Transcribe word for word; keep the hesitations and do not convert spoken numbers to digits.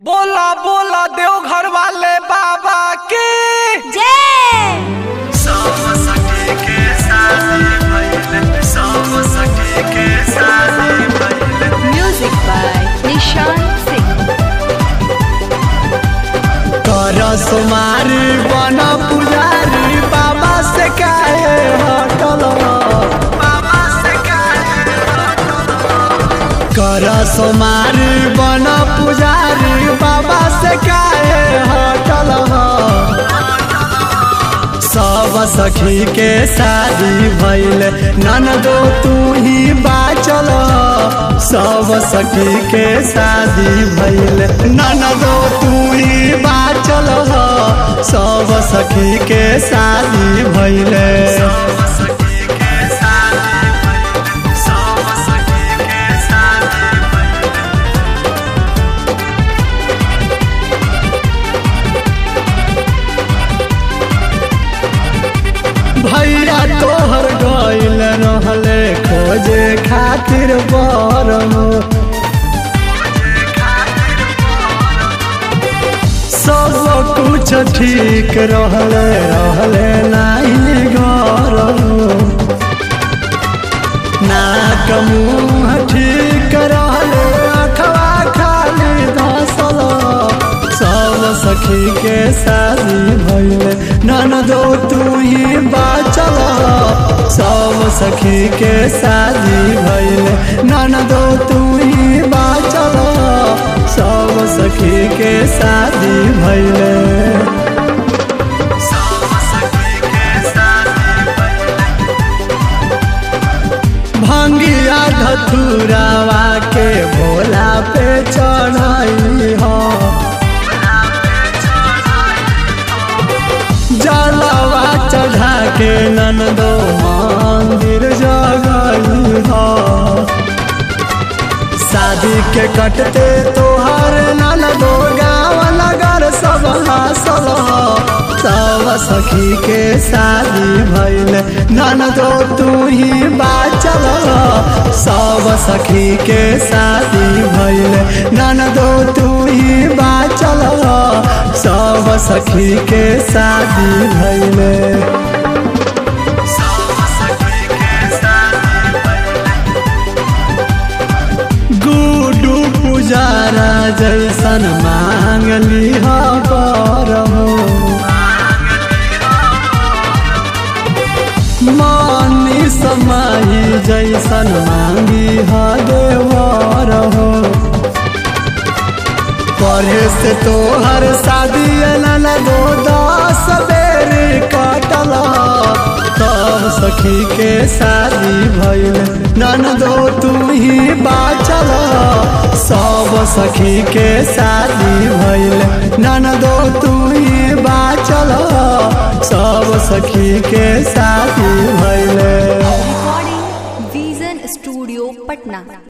बोला बोला देवघर वाले बाबा की जय। सब सखी के शादी भइल, सब सखी के शादी भइल। म्यूजिक बाय निशान सिंह। कर सुमारी बना पुजारी बाबा से काहे हटल बाबा से काहे कर सुमारी बना पुजारी बाबा से काहे हटल सब सखी के शादी भइल ननदो तू ही बाचल सब सखी के शादी भइल ननदो तू ही बाचल सब सखी के शादी भइल सब सखी के शादी भइल, सब सखी के शादी भइल। भैया तोहर गइल रहले खोजे खातिर बरम सब कुछ ठीक रहले रहले नहीं गरम नाक मुँह ठीक रहले अखवा खाली धसल सब सखी के शादी भइल ननदो तू ही बाचल सब सखी के शादी भइल ननदो तू ही बाचल सब सखी के शादी भइल सब सखी के शादी भइल। भंगिया धतुरावा के भोला पे चढ़ाई हो जलवा चढ़ा के ननदो मंदिर जगई हो शादी के कटते तोहर ननदो गाँव नगर सब हासल सब सखी के शादी भइल ननदो तू ही बाचल सब सखी के शादी भइल ननदो तू ही बाचल सब सखी के शादी भइल सब सखी के शादी भइल। गुडू पुजारा जैसन मांगली बर हो मानी समाही जैसन मांगी देवर हो पढ़े से तोहर शादी ननदो दस बेर कटल तब सखी के शादी भइल ननदो तू ही बाचल सब सखी के शादी भइल ननदो तू ही बाचल सब सखी के शादी भइल। Recording vision studio Patna.